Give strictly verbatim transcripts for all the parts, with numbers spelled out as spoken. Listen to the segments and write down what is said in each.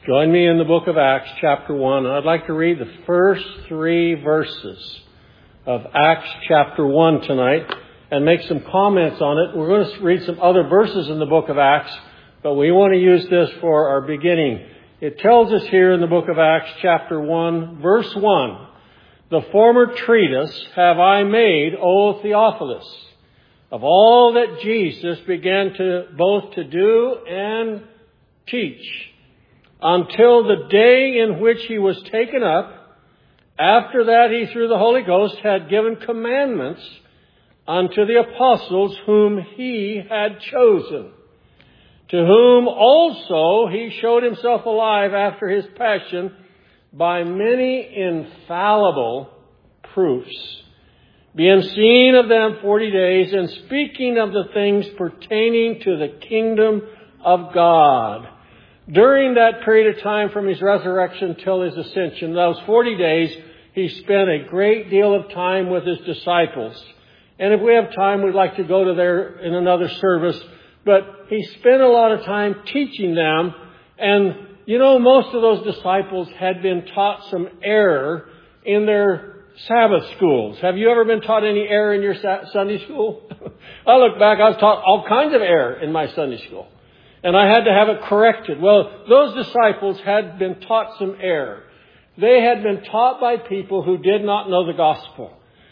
Join me in the book of Acts, chapter one. I'd like to read the first three verses of Acts chapter one tonight and make some comments on it. We're going to read some other verses in the book of Acts, but we want to use this for our beginning. It tells us here in the book of Acts, chapter one, verse one, "The former treatise have I made, O Theophilus, of all that Jesus began to both to do and teach, until the day in which he was taken up. After that he, through the Holy Ghost, had given commandments unto the apostles whom he had chosen, to whom also he showed himself alive after his passion by many infallible proofs, being seen of them forty days, and speaking of the things pertaining to the kingdom of God." During that period of time from his resurrection till his ascension, those forty days, he spent a great deal of time with his disciples. And if we have time, we'd like to go to there in another service. But he spent a lot of time teaching them. And, you know, most of those disciples had been taught some error in their Sabbath schools. Have you ever been taught any error in your Sunday school? I look back, I was taught all kinds of error in my Sunday school. And I had to have it corrected. Well, those disciples had been taught some error. They had been taught by people who did not know the gospel.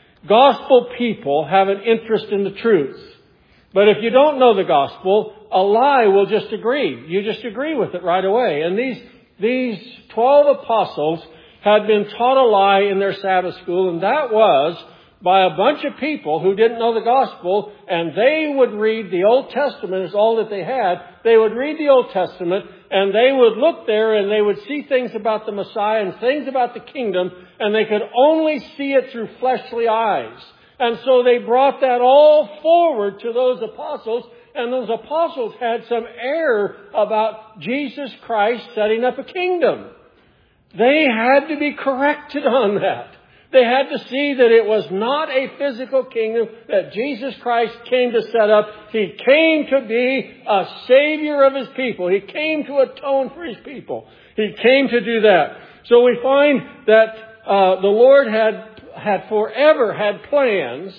Gospel people have an interest in the truth. But if you don't know the gospel, a lie will just agree. You just agree with it right away. And these, these twelve apostles had been taught a lie in their Sabbath school, and that was by a bunch of people who didn't know the gospel, and they would read the Old Testament as all that they had. They would read the Old Testament, and they would look there, and they would see things about the Messiah and things about the kingdom, and they could only see it through fleshly eyes. And so they brought that all forward to those apostles, and those apostles had some error about Jesus Christ setting up a kingdom. They had to be corrected on that. They had to see that it was not a physical kingdom that Jesus Christ came to set up. He came to be a savior of his people. He came to atone for his people. He came to do that. So we find that uh, the Lord had, had forever had plans.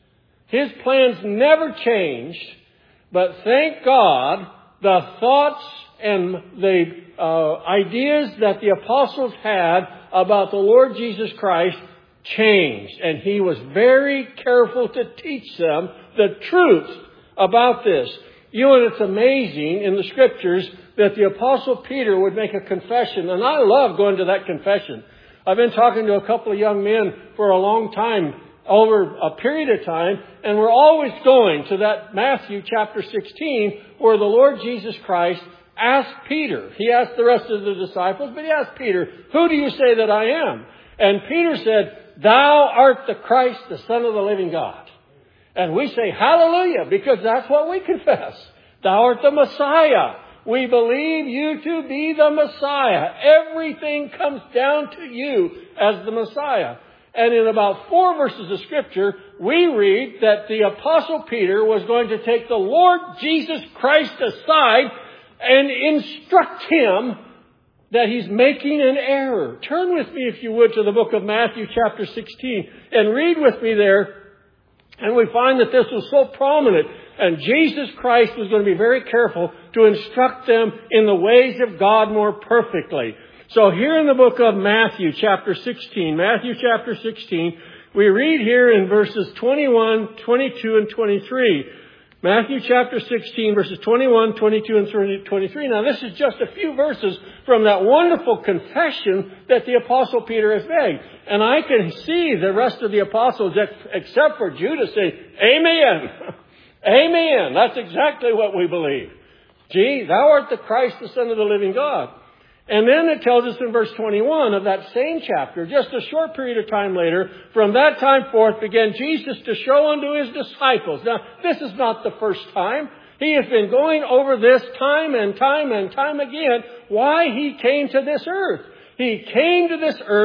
His plans never changed. But thank God, the thoughts and the uh, ideas that the apostles had about the Lord Jesus Christ changed. And he was very careful to teach them the truth about this. You know, and it's amazing in the scriptures that the Apostle Peter would make a confession. And I love going to that confession. I've been talking to a couple of young men for a long time, over a period of time, and we're always going to that Matthew chapter sixteen, where the Lord Jesus Christ asked Peter. He asked the rest of the disciples, but he asked Peter, "Who do you say that I am?" And Peter said, "Thou art the Christ, the Son of the living God." And we say, hallelujah, because that's what we confess. Thou art the Messiah. We believe you to be the Messiah. Everything comes down to you as the Messiah. And in about four verses of Scripture, we read that the Apostle Peter was going to take the Lord Jesus Christ aside and instruct him that he's making an error. Turn with me, if you would, to the book of Matthew chapter sixteen and read with me there. And we find that this was so prominent. And Jesus Christ was going to be very careful to instruct them in the ways of God more perfectly. So here in the book of Matthew chapter sixteen, Matthew chapter sixteen, we read here in verses twenty-one, twenty-two, and twenty-three. Matthew chapter sixteen, verses twenty-one, twenty-two, and twenty-three. Now, this is just a few verses from that wonderful confession that the Apostle Peter has made. And I can see the rest of the apostles, except for Judas, say, "Amen. Amen. That's exactly what we believe. Gee, thou art the Christ, the Son of the living God." And then it tells us in verse twenty-one of that same chapter, just a short period of time later, "From that time forth began Jesus to show unto his disciples." Now, this is not the first time. He has been going over this time and time and time again why he came to this earth. He came to this earth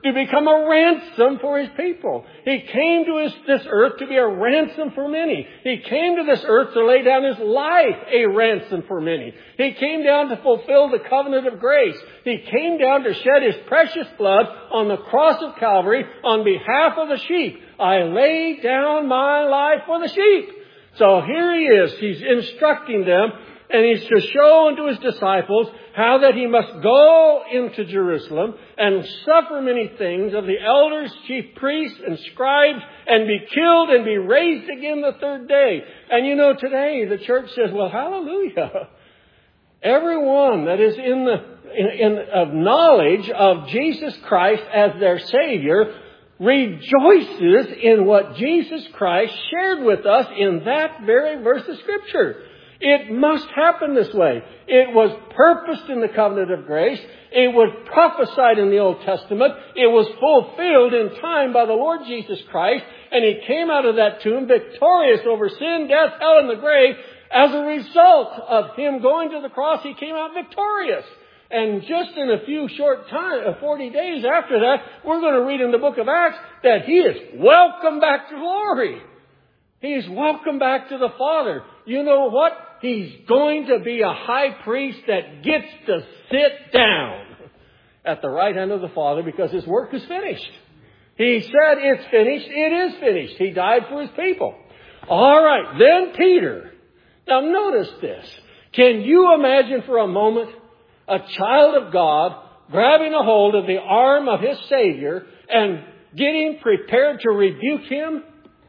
to become a ransom for His people. He came to his, this earth to be a ransom for many. He came to this earth to lay down His life, a ransom for many. He came down to fulfill the covenant of grace. He came down to shed His precious blood on the cross of Calvary on behalf of the sheep. I lay down my life for the sheep. So here He is. He's instructing them, and He's to show unto His disciples how that He must go into Jerusalem and suffer many things of the elders, chief priests, and scribes, and be killed and be raised again the third day. And you know, today the church says, well, hallelujah. Everyone that is in the in, in of knowledge of Jesus Christ as their Savior rejoices in what Jesus Christ shared with us in that very verse of Scripture. It must happen this way. It was purposed in the covenant of grace. It was prophesied in the Old Testament. It was fulfilled in time by the Lord Jesus Christ. And He came out of that tomb victorious over sin, death, hell, and the grave. As a result of Him going to the cross, He came out victorious. And just in a few short time, forty days after that, we're going to read in the book of Acts that He is welcome back to glory. He's welcome back to the Father. You know what? He's going to be a high priest that gets to sit down at the right hand of the Father because His work is finished. He said it's finished. It is finished. He died for His people. All right. Then Peter. Now notice this. Can you imagine for a moment a child of God grabbing a hold of the arm of his Savior and getting prepared to rebuke Him?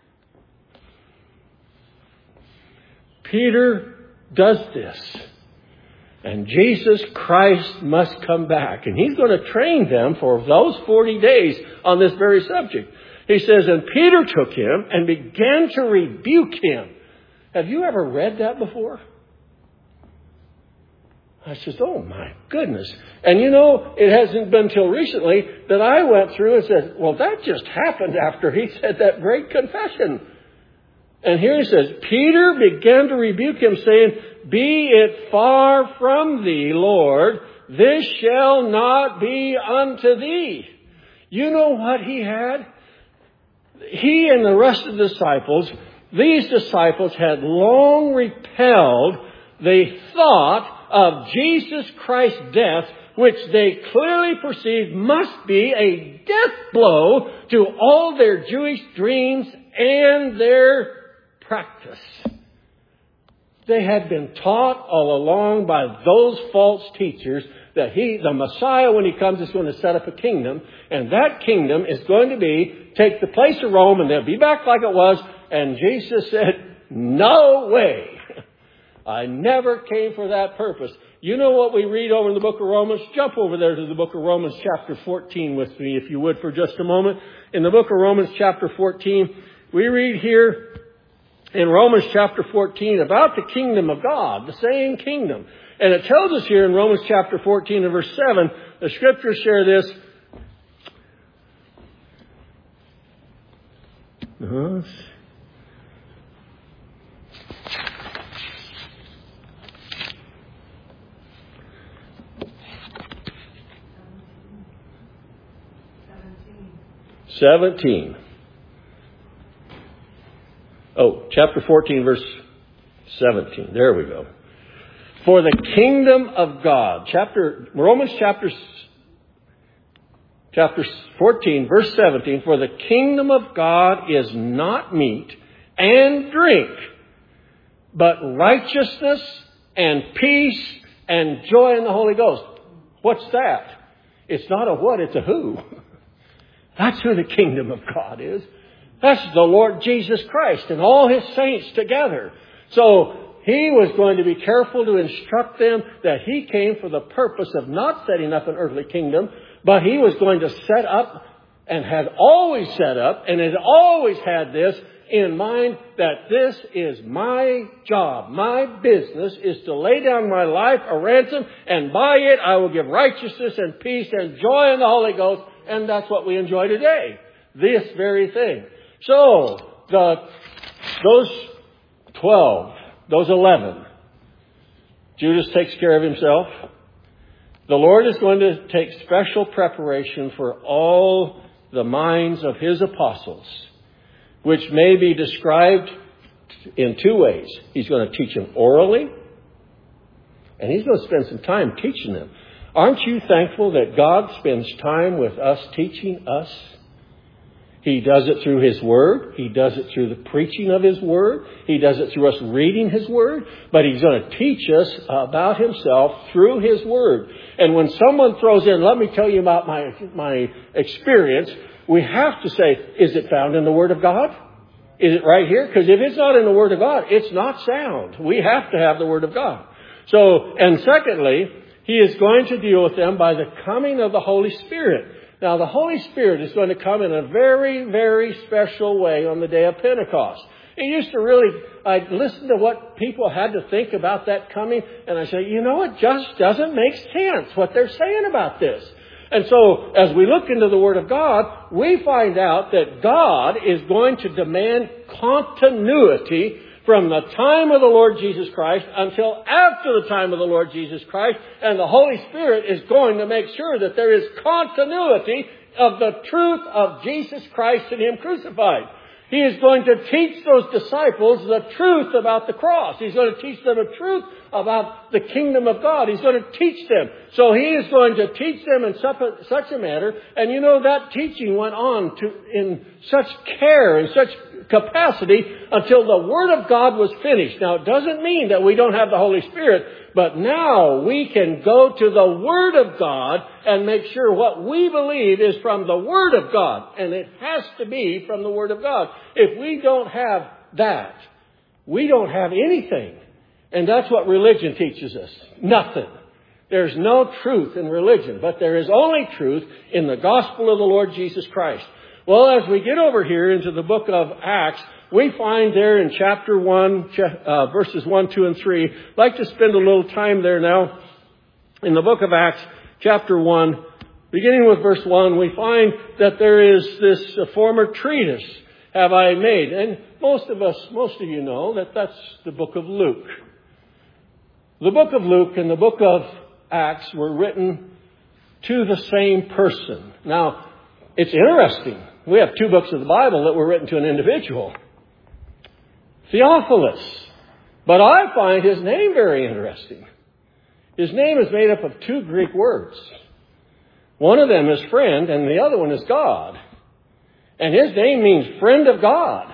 Peter does this. And Jesus Christ must come back. And He's going to train them for those forty days on this very subject. He says, and Peter took Him and began to rebuke Him. Have you ever read that before? I says, oh my goodness. And you know, it hasn't been till recently that I went through and said, well, that just happened after he said that great confession. And here he says, Peter began to rebuke him, saying, be it far from thee, Lord, this shall not be unto thee. You know what he had? He and the rest of the disciples, these disciples had long repelled the thought of Jesus Christ's death, which they clearly perceived must be a death blow to all their Jewish dreams and their practice. They had been taught all along by those false teachers that he, the Messiah, when He comes, is going to set up a kingdom. And that kingdom is going to be, take the place of Rome, and they'll be back like it was. And Jesus said, no way. I never came for that purpose. You know what we read over in the book of Romans? Jump over there to the book of Romans chapter fourteen with me, if you would, for just a moment. In the book of Romans chapter fourteen, we read here in Romans chapter fourteen about the kingdom of God, the same kingdom. And it tells us here in Romans chapter fourteen and verse seven, the Scriptures share this. Uh-huh. seventeen. Oh, chapter fourteen, verse seventeen. There we go. For the kingdom of God. Chapter Romans chapter chapter fourteen, verse seventeen. For the kingdom of God is not meat and drink, but righteousness and peace and joy in the Holy Ghost. What's that? It's not a what, it's a who. That's who the kingdom of God is. That's the Lord Jesus Christ and all His saints together. So He was going to be careful to instruct them that He came for the purpose of not setting up an earthly kingdom, but He was going to set up and had always set up and had always had this in mind, that this is my job. My business is to lay down my life a ransom, and by it I will give righteousness and peace and joy in the Holy Ghost. And that's what we enjoy today. This very thing. So, the, those twelve, those eleven, Judas takes care of himself. The Lord is going to take special preparation for all the minds of His apostles, which may be described in two ways. He's going to teach them orally, and He's going to spend some time teaching them. Aren't you thankful that God spends time with us teaching us? He does it through His Word. He does it through the preaching of His Word. He does it through us reading His Word. But He's going to teach us about Himself through His Word. And when someone throws in, let me tell you about my, my experience, we have to say, is it found in the Word of God? Is it right here? Because if it's not in the Word of God, it's not sound. We have to have the Word of God. So, and secondly, He is going to deal with them by the coming of the Holy Spirit. Now, the Holy Spirit is going to come in a very, very special way on the day of Pentecost. It used to really, I'd listen to what people had to think about that coming, and I say, you know, it just doesn't make sense what they're saying about this. And so, as we look into the Word of God, we find out that God is going to demand continuity from the time of the Lord Jesus Christ until after the time of the Lord Jesus Christ. And the Holy Spirit is going to make sure that there is continuity of the truth of Jesus Christ and Him crucified. He is going to teach those disciples the truth about the cross. He's going to teach them the truth about the kingdom of God. He's going to teach them. So He is going to teach them in such a manner. And you know, that teaching went on to in such care and such capacity until the Word of God was finished. Now, it doesn't mean that we don't have the Holy Spirit, but now we can go to the Word of God and make sure what we believe is from the Word of God. And it has to be from the Word of God. If we don't have that, we don't have anything. And that's what religion teaches us. Nothing. There's no truth in religion, but there is only truth in the gospel of the Lord Jesus Christ. Well, as we get over here into the book of Acts, we find there in chapter one, uh, verses one, two, and three, I'd like to spend a little time there now. In the book of Acts, chapter one, beginning with verse one, we find that there is this uh, former treatise have I made. And most of us, most of you know that that's the book of Luke. The book of Luke and the book of Acts were written to the same person. Now, it's interesting. We have two books of the Bible that were written to an individual, Theophilus. But I find his name very interesting. His name is made up of two Greek words. One of them is friend and the other one is God. And his name means friend of God.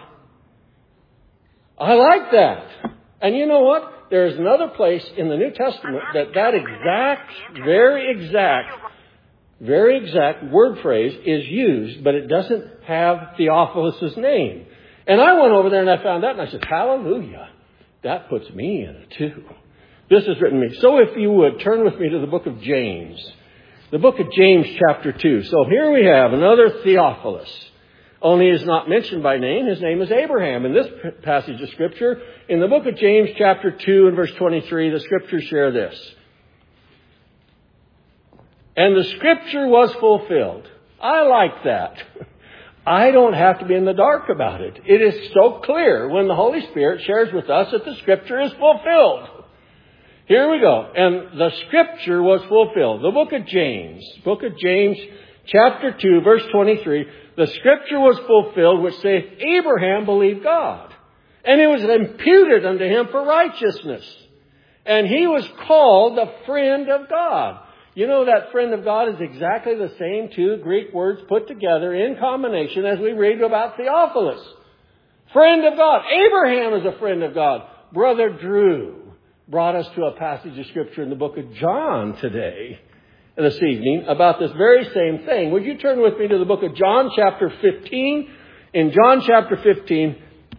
I like that. And you know what? There's another place in the New Testament that that exact, very exact, very exact word phrase is used, but it doesn't have Theophilus' name. And I went over there and I found that and I said, hallelujah. That puts me in it too. This is written to me. So if you would, turn with me to the book of James. The book of James chapter two. So here we have another Theophilus. Only is not mentioned by name. His name is Abraham. In this passage of Scripture, in the book of James chapter two and verse twenty-three, the Scriptures share this. And the Scripture was fulfilled. I like that. I don't have to be in the dark about it. It is so clear when the Holy Spirit shares with us that the Scripture is fulfilled. Here we go. And the Scripture was fulfilled. The book of James, book of James chapter two, verse twenty-three, the Scripture was fulfilled which saith, Abraham believed God, and it was imputed unto him for righteousness. And he was called the friend of God. You know, that friend of God is exactly the same two Greek words put together in combination as we read about Theophilus. Friend of God. Abraham is a friend of God. Brother Drew brought us to a passage of Scripture in the book of John today, this evening, about this very same thing. Would you turn with me to the book of John chapter fifteen? In John chapter fifteen,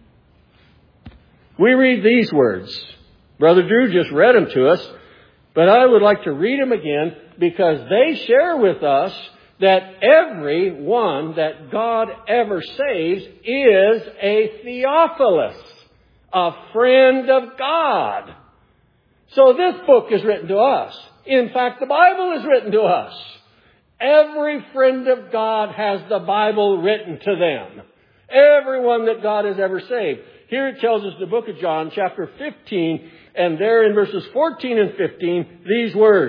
we read these words. Brother Drew just read them to us, but I would like to read them again because they share with us that every one that God ever saves is a Theophilus, a friend of God. So this book is written to us. In fact, the Bible is written to us. Every friend of God has the Bible written to them. Everyone that God has ever saved. Here it tells us in the book of John, chapter fifteen, and there in verses fourteen and fifteen, these words.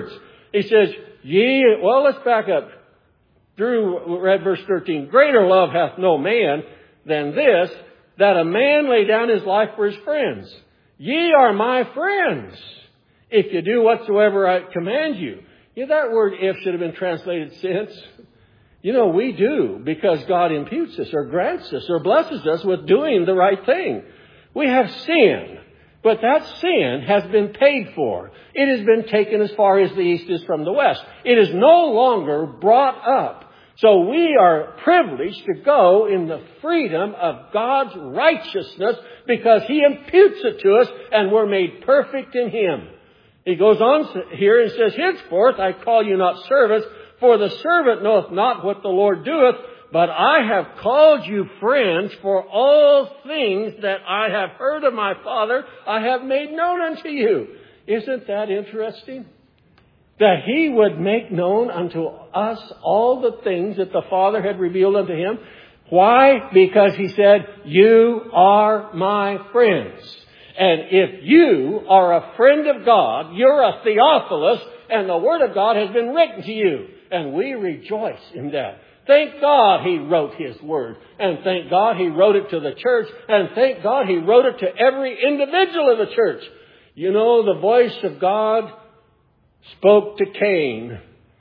He says, ye, well, let's back up. Drew read verse thirteen. Greater love hath no man than this, that a man lay down his life for his friends. Ye are my friends, if you do whatsoever I command you. Yeah, that word if should have been translated since. You know, we do, because God imputes us or grants us or blesses us with doing the right thing. We have sin, but that sin has been paid for. It has been taken as far as the east is from the west. It is no longer brought up. So we are privileged to go in the freedom of God's righteousness because He imputes it to us and we're made perfect in Him. He goes on here and says, henceforth I call you not servants, for the servant knoweth not what the Lord doeth, but I have called you friends, for all things that I have heard of my Father I have made known unto you. Isn't that interesting? That He would make known unto us all the things that the Father had revealed unto Him. Why? Because He said, you are my friends. And if you are a friend of God, you're a Theophilus, and the Word of God has been written to you. And we rejoice in that. Thank God He wrote His Word. And thank God He wrote it to the church. And thank God He wrote it to every individual in the church. You know, the voice of God spoke to Cain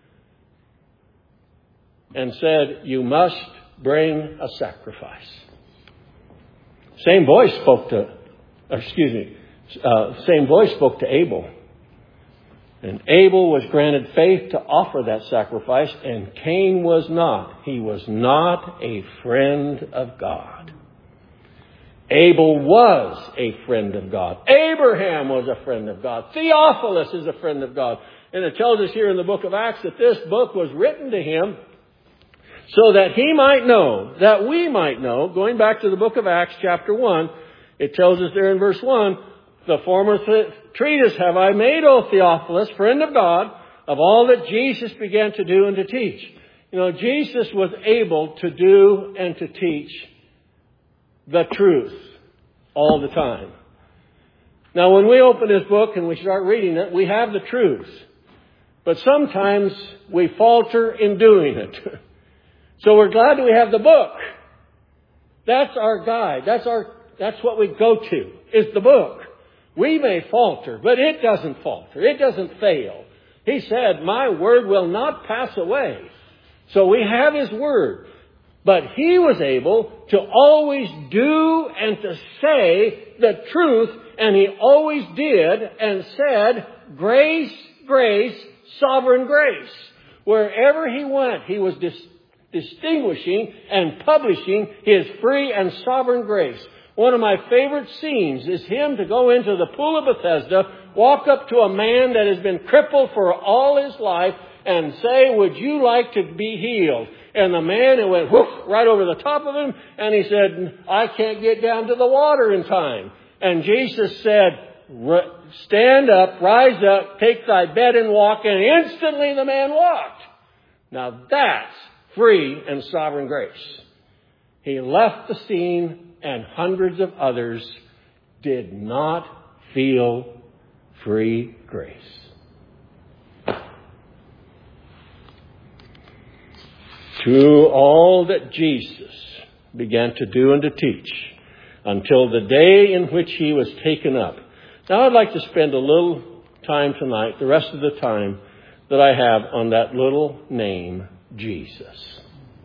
and said, you must bring a sacrifice. Same voice spoke to, excuse me, uh, same voice spoke to Abel. And Abel was granted faith to offer that sacrifice, and Cain was not. He was not a friend of God. Abel was a friend of God. Abraham was a friend of God. Theophilus is a friend of God. And it tells us here in the book of Acts that this book was written to him so that he might know, that we might know, going back to the book of Acts chapter one, it tells us there in verse one, the former th- treatise have I made, O Theophilus, friend of God, of all that Jesus began to do and to teach. You know, Jesus was able to do and to teach the truth all the time. Now, when we open this book and we start reading it, we have the truth. But sometimes we falter in doing it. So we're glad we have the book. That's our guide. That's our, that's what we go to, is the book. We may falter, but it doesn't falter. It doesn't fail. He said, my word will not pass away. So we have His word. But He was able to always do and to say the truth. And He always did and said, grace, grace, sovereign grace. Wherever He went, He was dis- distinguishing and publishing His free and sovereign grace. One of my favorite scenes is Him to go into the pool of Bethesda, walk up to a man that has been crippled for all his life and say, would you like to be healed? And the man, it went whoosh, right over the top of him. And he said, I can't get down to the water in time. And Jesus said, stand up, rise up, take thy bed and walk. And instantly the man walked. Now that's free and sovereign grace. He left the scene, and hundreds of others did not feel free grace. To all that Jesus began to do and to teach until the day in which He was taken up. Now I'd like to spend a little time tonight, the rest of the time that I have, on that little name, Jesus.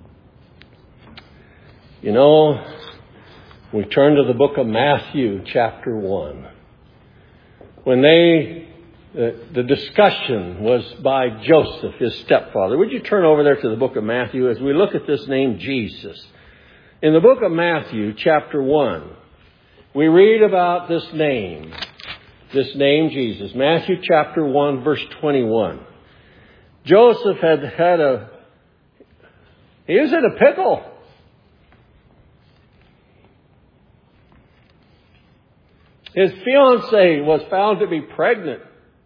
You know, we turn to the book of Matthew, chapter one. When they, the, the discussion was by Joseph, his stepfather. Would you turn over there to the book of Matthew as we look at this name, Jesus? In the book of Matthew, chapter one, we read about this name, this name, Jesus. Matthew, chapter one, verse twenty-one. Joseph had had a, he was in a pickle. His fiancée was found to be pregnant.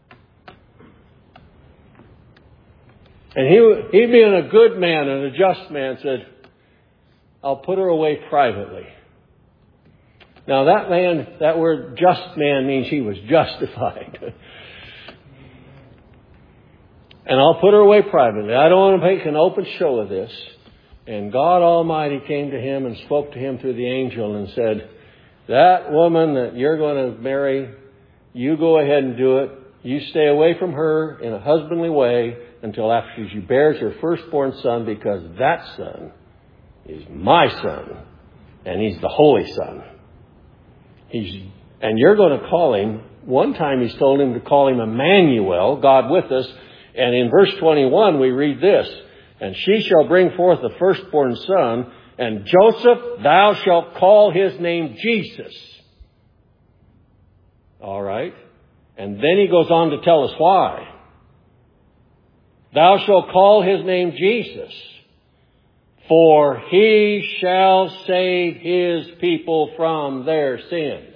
And he, he being a good man and a just man, said, I'll put her away privately. Now that man, that word just man means he was justified. And I'll put her away privately. I don't want to make an open show of this. And God Almighty came to him and spoke to him through the angel and said, that woman that you're going to marry, you go ahead and do it. You stay away from her in a husbandly way until after she bears her firstborn son, because that son is my son. And he's the Holy Son. He's, and you're going to call him, one time he's told him to call him Emmanuel, God with us. And in verse twenty-one we read this, and she shall bring forth the firstborn son, and Joseph, thou shalt call his name Jesus. All right. And then he goes on to tell us why. Thou shalt call his name Jesus, for he shall save his people from their sins.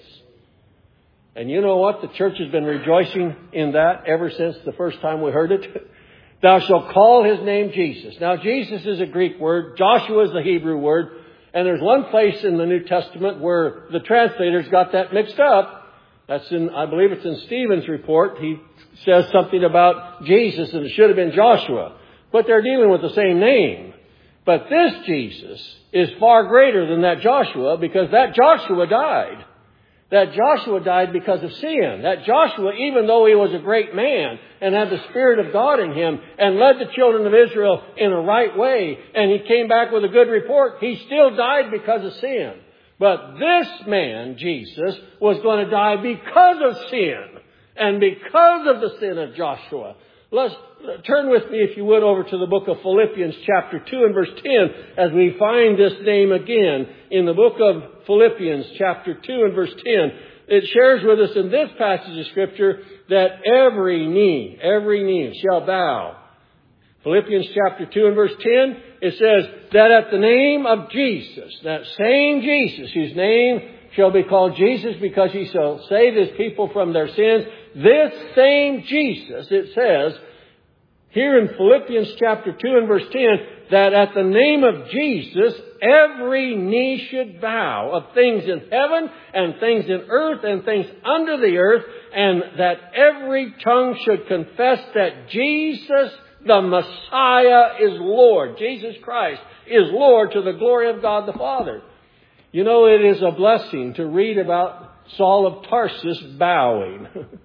And you know what? The church has been rejoicing in that ever since the first time we heard it. Thou shalt call his name Jesus. Now, Jesus is a Greek word. Joshua is the Hebrew word. And there's one place in the New Testament where the translators got that mixed up. That's in, I believe it's in Stephen's report. He says something about Jesus and it should have been Joshua. But they're dealing with the same name. But this Jesus is far greater than that Joshua, because that Joshua died. That Joshua died because of sin. That Joshua, even though he was a great man and had the Spirit of God in him and led the children of Israel in a right way, and he came back with a good report, he still died because of sin. But this man, Jesus, was going to die because of sin and because of the sin of Joshua. Let's turn with me, if you would, over to the book of Philippians chapter two and verse ten as we find this name again in the book of Philippians chapter two and verse ten. It shares with us in this passage of Scripture that every knee, every knee shall bow. Philippians chapter two and verse ten, it says that at the name of Jesus, that same Jesus, whose name shall be called Jesus because he shall save his people from their sins, this same Jesus, it says here in Philippians chapter two and verse ten, that at the name of Jesus, every knee should bow, of things in heaven and things in earth and things under the earth, and that every tongue should confess that Jesus, the Messiah, is Lord. Jesus Christ is Lord, to the glory of God the Father. You know, it is a blessing to read about Saul of Tarsus bowing.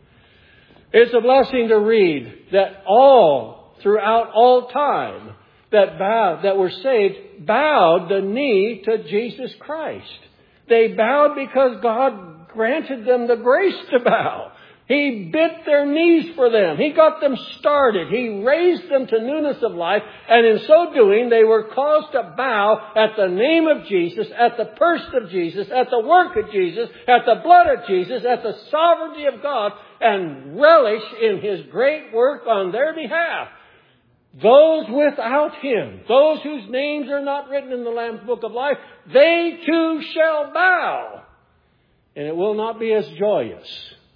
It's a blessing to read that all, throughout all time, that bowed, that were saved, bowed the knee to Jesus Christ. They bowed because God granted them the grace to bow. He bent their knees for them. He got them started. He raised them to newness of life. And in so doing, they were caused to bow at the name of Jesus, at the person of Jesus, at the work of Jesus, at the blood of Jesus, at the sovereignty of God, and relish in His great work on their behalf. Those without Him, those whose names are not written in the Lamb's Book of Life, they too shall bow. And it will not be as joyous.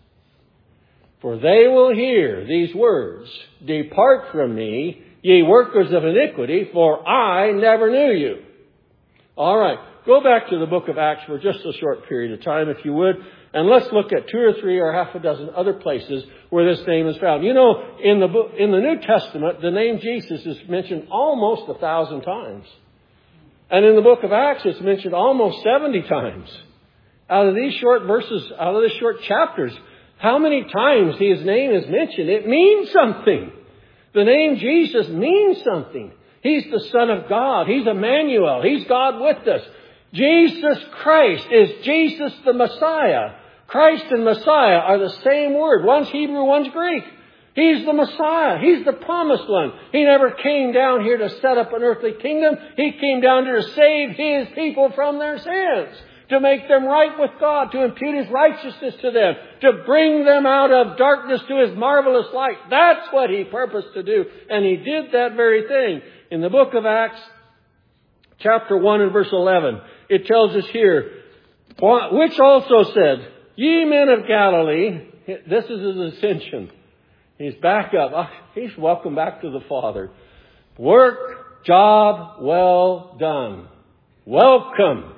For they will hear these words, "Depart from me, ye workers of iniquity, for I never knew you." All right, go back to the book of Acts for just a short period of time, if you would, and let's look at two or three or half a dozen other places where this name is found. You know, in the book, in the New Testament, the name Jesus is mentioned almost a thousand times. And in the book of Acts, it's mentioned almost seventy times. Out of these short verses, out of these short chapters, how many times His name is mentioned? It means something. The name Jesus means something. He's the Son of God. He's Emmanuel. He's God with us. Jesus Christ is Jesus the Messiah. Christ and Messiah are the same word. One's Hebrew, one's Greek. He's the Messiah. He's the promised one. He never came down here to set up an earthly kingdom. He came down here to save His people from their sins, to make them right with God, to impute His righteousness to them, to bring them out of darkness to His marvelous light. That's what He purposed to do. And He did that very thing. In the book of Acts, chapter one and verse eleven, it tells us here, which also said, "Ye men of Galilee," this is His ascension. He's back up. He's welcome back to the Father. "Work, job, well done." Welcome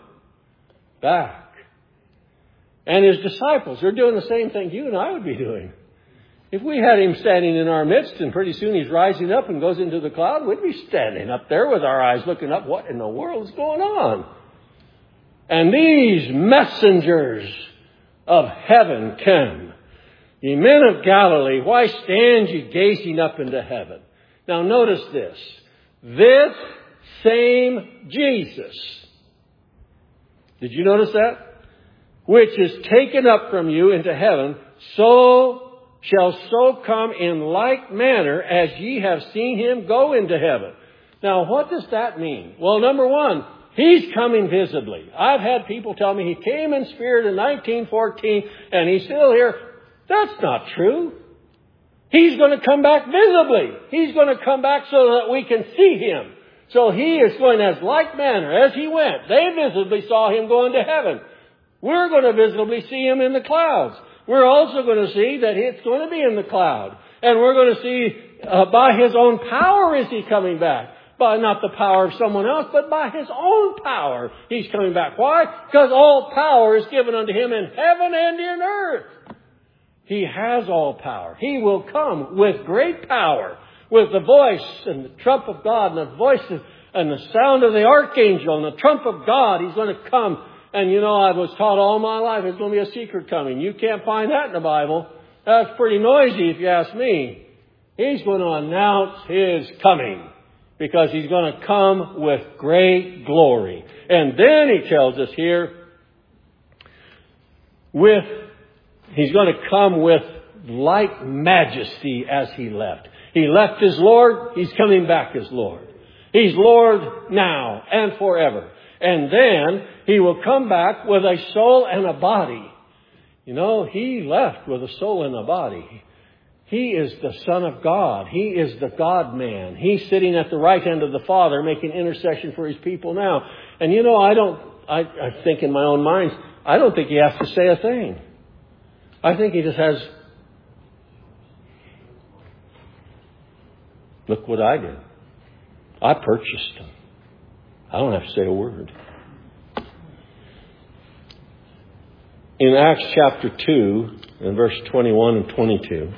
back. And His disciples are doing the same thing you and I would be doing. If we had him standing in our midst and pretty soon he's rising up and goes into the cloud, we'd be standing up there with our eyes looking up. What in the world is going on? And these messengers of heaven come. Ye men of Galilee, why stand ye gazing up into heaven? Now notice this. This same Jesus. Did you notice that? Which is taken up from you into heaven, so shall so come in like manner as ye have seen him go into heaven. Now, what does that mean? Well, number one, he's coming visibly. I've had people tell me he came in spirit in nineteen fourteen and he's still here. That's not true. He's going to come back visibly. He's going to come back so that we can see him. So he is going as like manner as he went. They visibly saw him go into heaven. We're going to visibly see him in the clouds. We're also going to see that it's going to be in the cloud. And we're going to see uh, by his own power is he coming back. By not the power of someone else, but by his own power he's coming back. Why? Because all power is given unto him in heaven and in earth. He has all power. He will come with great power, with the voice and the trump of God and the voice and the sound of the archangel and the trump of God. He's going to come. And you know, I was taught all my life there's going to be a secret coming. You can't find that in the Bible. That's pretty noisy if you ask me. He's going to announce his coming because he's going to come with great glory. And then he tells us here, with he's going to come with like majesty as he left. He left as Lord. He's coming back as Lord. He's Lord now and forever. And then he will come back with a soul and a body. You know, he left with a soul and a body. He is the Son of God. He is the God-man. He's sitting at the right hand of the Father making intercession for his people now. And you know, I don't, I, I think in my own mind, I don't think he has to say a thing. I think he just has, look what I did. I purchased him. I don't have to say a word. In Acts chapter two, in verse twenty-one and twenty-two,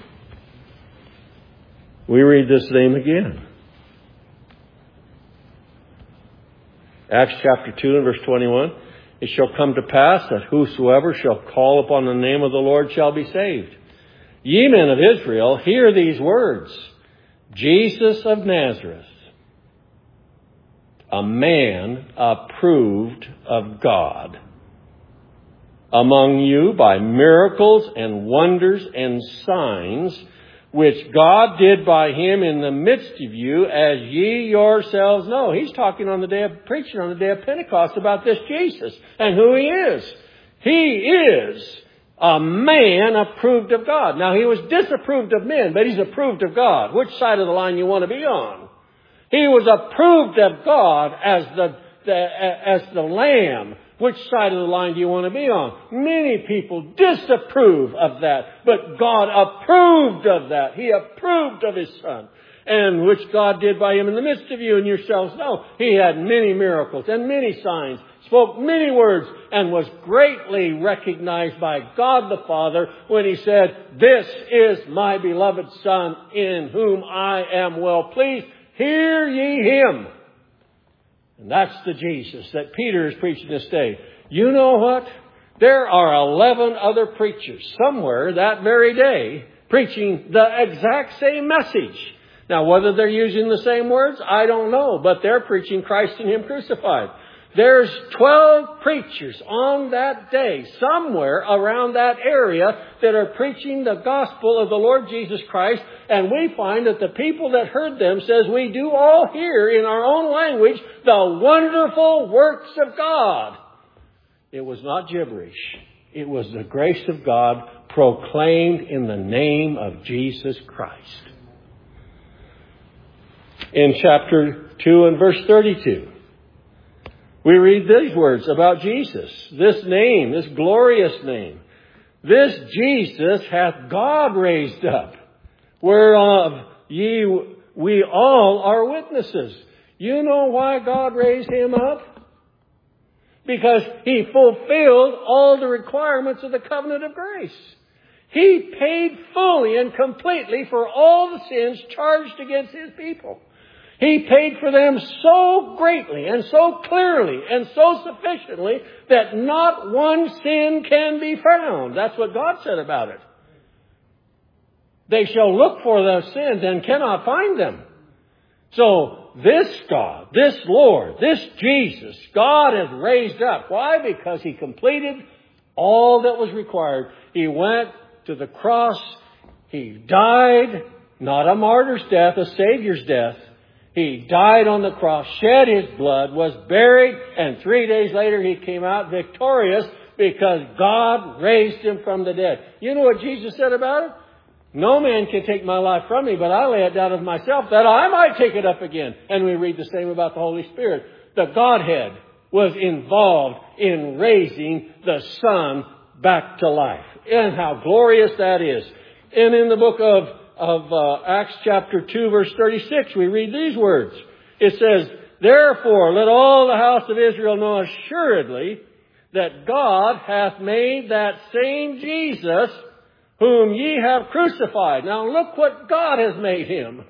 we read this name again. Acts chapter two and verse twenty-one. It shall come to pass that whosoever shall call upon the name of the Lord shall be saved. Ye men of Israel, hear these words. Jesus of Nazareth, a man approved of God among you by miracles and wonders and signs, which God did by him in the midst of you, as ye yourselves know. He's talking on the day of preaching on the day of Pentecost about this Jesus and who he is. He is a man approved of God. Now, he was disapproved of men, but he's approved of God. Which side of the line you want to be on? He was approved of God as the, the as the Lamb. Which side of the line do you want to be on? Many people disapprove of that, but God approved of that. He approved of his Son, and which God did by him in the midst of you, and yourselves know. He had many miracles and many signs, spoke many words, and was greatly recognized by God the Father when he said, "This is my beloved Son, in whom I am well pleased. Hear ye him." And that's the Jesus that Peter is preaching this day. You know what? There are eleven other preachers somewhere that very day preaching the exact same message. Now, whether they're using the same words, I don't know. But they're preaching Christ and him crucified. There's twelve preachers on that day, somewhere around that area, that are preaching the gospel of the Lord Jesus Christ. And we find that the people that heard them says, we do all hear in our own language the wonderful works of God. It was not gibberish. It was the grace of God proclaimed in the name of Jesus Christ. In chapter two and verse thirty-two. We read these words about Jesus. This name, this glorious name. This Jesus hath God raised up, whereof ye, we all are witnesses. You know why God raised him up? Because he fulfilled all the requirements of the covenant of grace. He paid fully and completely for all the sins charged against His people. He paid for them so greatly and so clearly and so sufficiently that not one sin can be found. That's what God said about it. They shall look for their sins and cannot find them. So this God, this Lord, this Jesus, God has raised up. Why? Because He completed all that was required. He went to the cross. He died, not a martyr's death, a Savior's death. He died on the cross, shed His blood, was buried, and three days later He came out victorious because God raised Him from the dead. You know what Jesus said about it? No man can take my life from me, but I lay it down of myself that I might take it up again. And we read the same about the Holy Spirit. The Godhead was involved in raising the Son back to life. And how glorious that is. And in the book of, of uh, Acts chapter two, verse thirty-six, we read these words. It says, therefore, let all the house of Israel know assuredly that God hath made that same Jesus whom ye have crucified. Now look what God has made Him.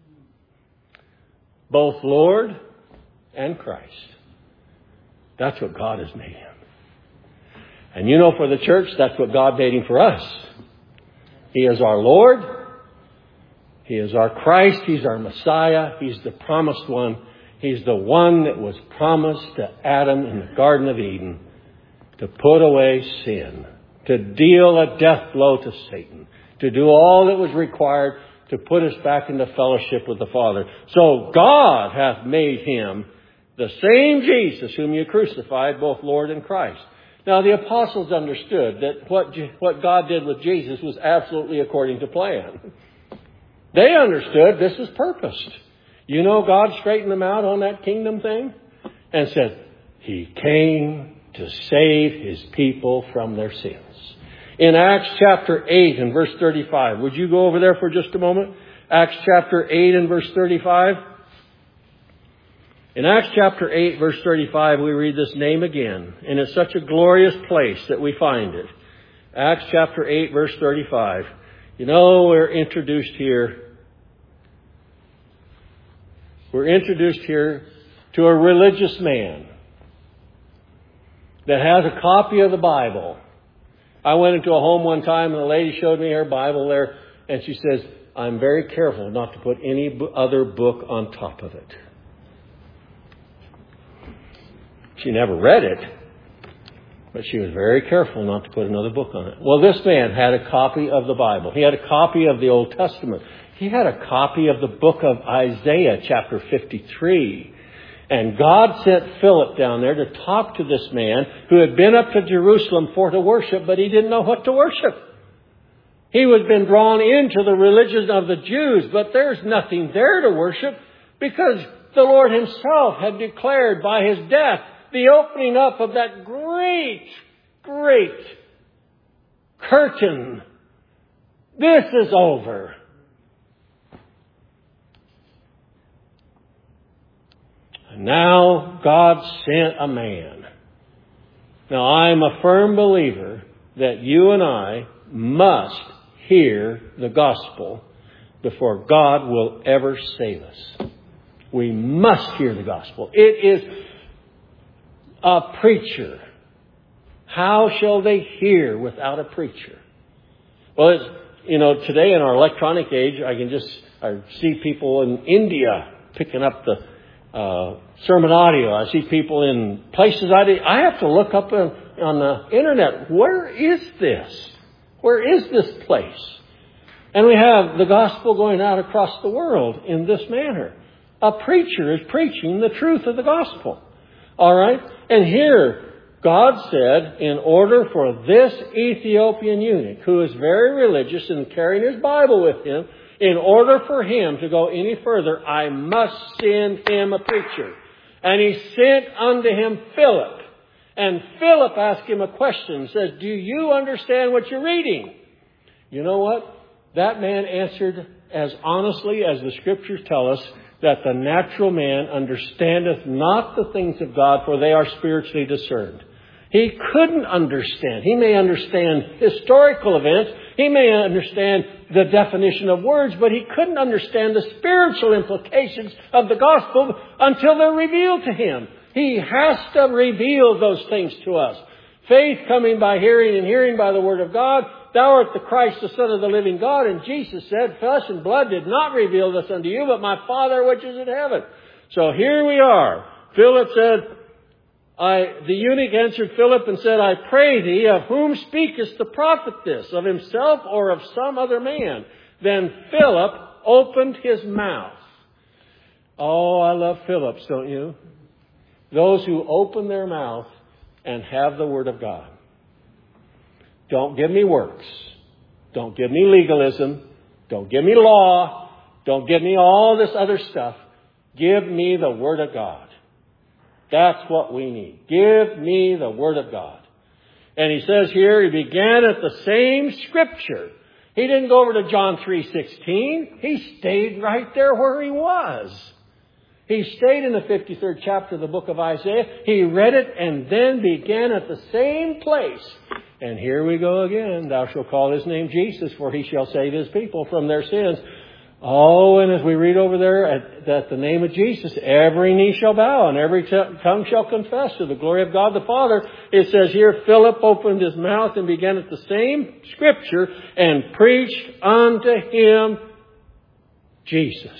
Both Lord and Christ. That's what God has made Him. And you know, for the church, that's what God made Him for us. He is our Lord. He is our Christ. He's our Messiah. He's the promised one. He's the one that was promised to Adam in the Garden of Eden to put away sin, to deal a death blow to Satan, to do all that was required to put us back into fellowship with the Father. So God hath made Him the same Jesus whom you crucified, both Lord and Christ. Now the apostles understood that what, what God did with Jesus was absolutely according to plan. They understood this is purposed. You know, God straightened them out on that kingdom thing and said, He came to save His people from their sins. In Acts chapter eight and verse thirty-five, would you go over there for just a moment? Acts chapter eight and verse thirty-five. In Acts chapter eight, verse thirty-five, we read this name again. And it's such a glorious place that we find it. Acts chapter eight, verse thirty-five. You know, we're introduced here. We're introduced here to a religious man that has a copy of the Bible. I went into a home one time and the lady showed me her Bible there. And she says, I'm very careful not to put any other book on top of it. She never read it, but she was very careful not to put another book on it. Well, this man had a copy of the Bible. He had a copy of the Old Testament. He had a copy of the book of Isaiah, chapter fifty-three. And God sent Philip down there to talk to this man who had been up to Jerusalem for to worship, but he didn't know what to worship. He had been drawn into the religion of the Jews, but there's nothing there to worship because the Lord Himself had declared by His death the opening up of that great, great curtain. This is over. And now God sent a man. Now I'm a firm believer that you and I must hear the gospel before God will ever save us. We must hear the gospel. It is a preacher. How shall they hear without a preacher? Well, it's, you know, today in our electronic age, I can just I see people in India picking up the uh, sermon audio. I see people in places I did, I have to look up on, on the internet. Where is this? Where is this place? And we have the gospel going out across the world in this manner. A preacher is preaching the truth of the gospel. All right? And here, God said, in order for this Ethiopian eunuch, who is very religious and carrying his Bible with him, in order for him to go any further, I must send him a preacher. And He sent unto him Philip. And Philip asked him a question. Says, do you understand what you're reading? You know what? That man answered as honestly as the Scriptures tell us, that the natural man understandeth not the things of God, for they are spiritually discerned. He couldn't understand. He may understand historical events. He may understand the definition of words, but he couldn't understand the spiritual implications of the gospel until they're revealed to him. He has to reveal those things to us. Faith coming by hearing and hearing by the Word of God. Thou art the Christ, the Son of the living God. And Jesus said, flesh and blood did not reveal this unto you, but my Father which is in heaven. So here we are. Philip said, I, the eunuch answered Philip and said, I pray thee, of whom speakest the prophet this? Of himself or of some other man? Then Philip opened his mouth. Oh, I love Philips, don't you? Those who open their mouth and have the Word of God. Don't give me works. Don't give me legalism. Don't give me law. Don't give me all this other stuff. Give me the Word of God. That's what we need. Give me the Word of God. And he says here, he began at the same Scripture. He didn't go over to John three sixteen. He stayed right there where he was. He stayed in the fifty-third chapter of the book of Isaiah. He read it and then began at the same place. And here we go again. Thou shalt call his name Jesus, for he shall save his people from their sins. Oh, and as we read over there at, at the name of Jesus, every knee shall bow and every t- tongue shall confess to the glory of God the Father. It says here, Philip opened his mouth and began at the same Scripture and preached unto him Jesus,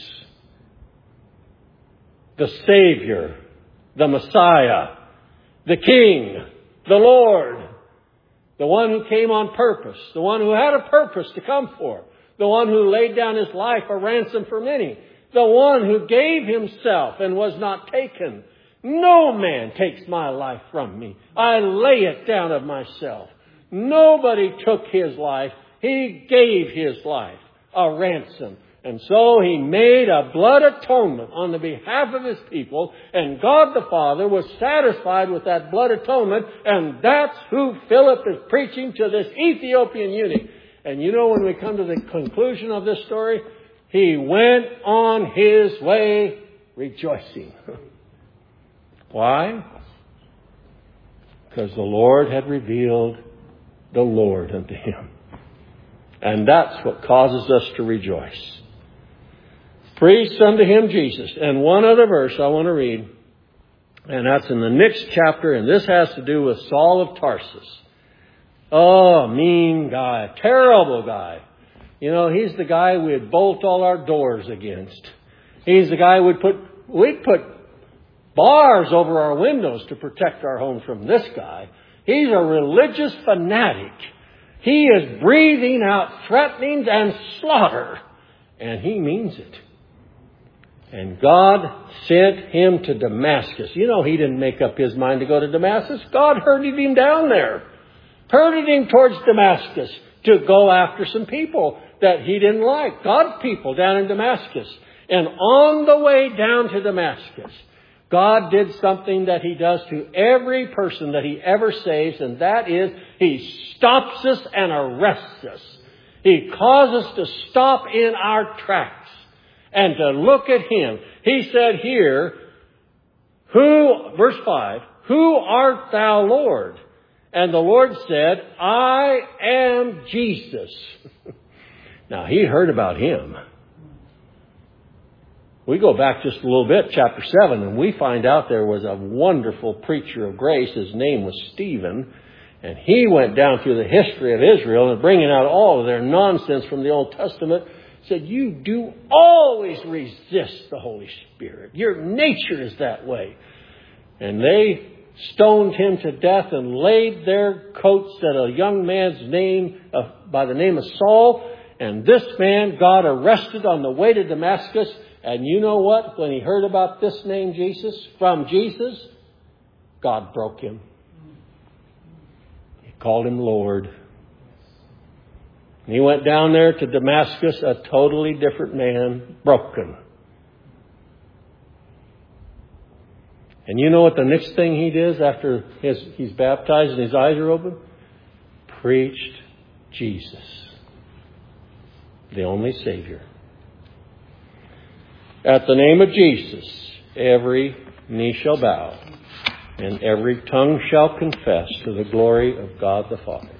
the Savior, the Messiah, the King, the Lord, the one who came on purpose, the one who had a purpose to come for. The one who laid down his life a ransom for many. The one who gave himself and was not taken. No man takes my life from me. I lay it down of myself. Nobody took his life. He gave his life a ransom. And so he made a blood atonement on the behalf of his people. And God the Father was satisfied with that blood atonement. And that's who Philip is preaching to this Ethiopian eunuch. And you know, when we come to the conclusion of this story, he went on his way rejoicing. Why? Because the Lord had revealed the Lord unto him. And that's what causes us to rejoice. Preached unto him Jesus. And one other verse I want to read. And that's in the next chapter. And this has to do with Saul of Tarsus. Oh, mean guy. Terrible guy. You know, he's the guy we'd bolt all our doors against. He's the guy we'd put, we'd put bars over our windows to protect our home from this guy. He's a religious fanatic. He is breathing out threatenings and slaughter. And he means it. And God sent him to Damascus. You know, he didn't make up his mind to go to Damascus. God herded him down there. Herded him towards Damascus to go after some people that he didn't like. God's people down in Damascus. And on the way down to Damascus, God did something that he does to every person that he ever saves. And that is, he stops us and arrests us. He causes us to stop in our tracks and to look at him. He said here, who, verse five, who art thou, Lord? And the Lord said, I am Jesus. Now, he heard about him. We go back just a little bit, chapter seven, and we find out there was a wonderful preacher of grace. His name was Stephen. And he went down through the history of Israel and bringing out all of their nonsense from the Old Testament. Said, you do always resist the Holy Spirit. Your nature is that way. And they stoned him to death and laid their coats at a young man's name uh, by the name of Saul. And this man got arrested on the way to Damascus. And you know what? When he heard about this name, Jesus, from Jesus, God broke him. He called him Lord. And he went down there to Damascus, a totally different man, broken. And you know what the next thing he does after his, he's baptized and his eyes are open? Preached Jesus, the only Savior. At the name of Jesus, every knee shall bow and every tongue shall confess to the glory of God the Father.